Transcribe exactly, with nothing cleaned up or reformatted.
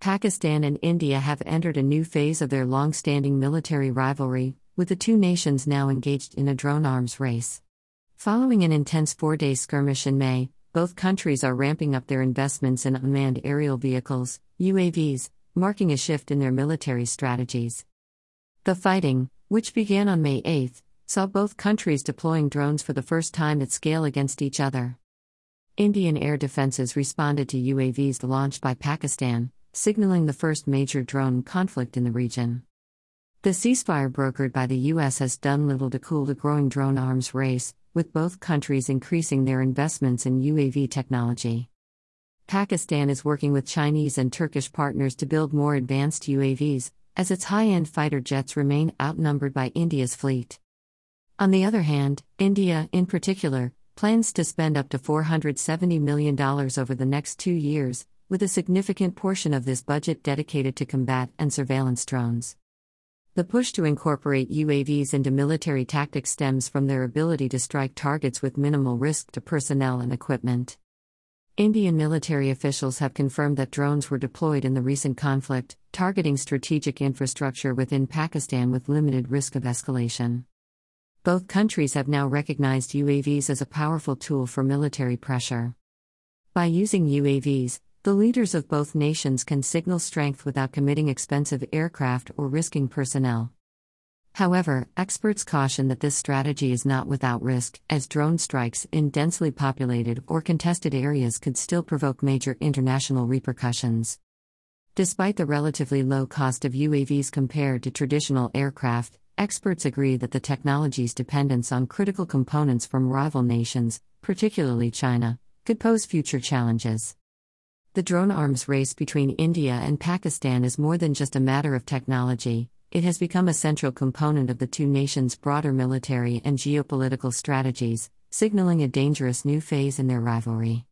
Pakistan and India have entered a new phase of their long-standing military rivalry, with the two nations now engaged in a drone arms race. Following an intense four-day skirmish in May, both countries are ramping up their investments in unmanned aerial vehicles, U A Vs, marking a shift in their military strategies. The fighting, which began on May eighth, saw both countries deploying drones for the first time at scale against each other. Indian air defenses responded to U A Vs launched by Pakistan, signaling the first major drone conflict in the region. The ceasefire brokered by the U S has done little to cool the growing drone arms race, with both countries increasing their investments in U A V technology. Pakistan is working with Chinese and Turkish partners to build more advanced U A Vs, as its high-end fighter jets remain outnumbered by India's fleet. On the other hand, India, in particular, plans to spend up to four hundred seventy million dollars over the next two years, with a significant portion of this budget dedicated to combat and surveillance drones. The push to incorporate U A Vs into military tactics stems from their ability to strike targets with minimal risk to personnel and equipment. Indian military officials have confirmed that drones were deployed in the recent conflict, targeting strategic infrastructure within Pakistan with limited risk of escalation. Both countries have now recognized U A Vs as a powerful tool for military pressure. By using U A Vs, the leaders of both nations can signal strength without committing expensive aircraft or risking personnel. However, experts caution that this strategy is not without risk, as drone strikes in densely populated or contested areas could still provoke major international repercussions. Despite the relatively low cost of U A Vs compared to traditional aircraft, experts agree that the technology's dependence on critical components from rival nations, particularly China, could pose future challenges. The drone arms race between India and Pakistan is more than just a matter of technology. It has become a central component of the two nations' broader military and geopolitical strategies, signaling a dangerous new phase in their rivalry.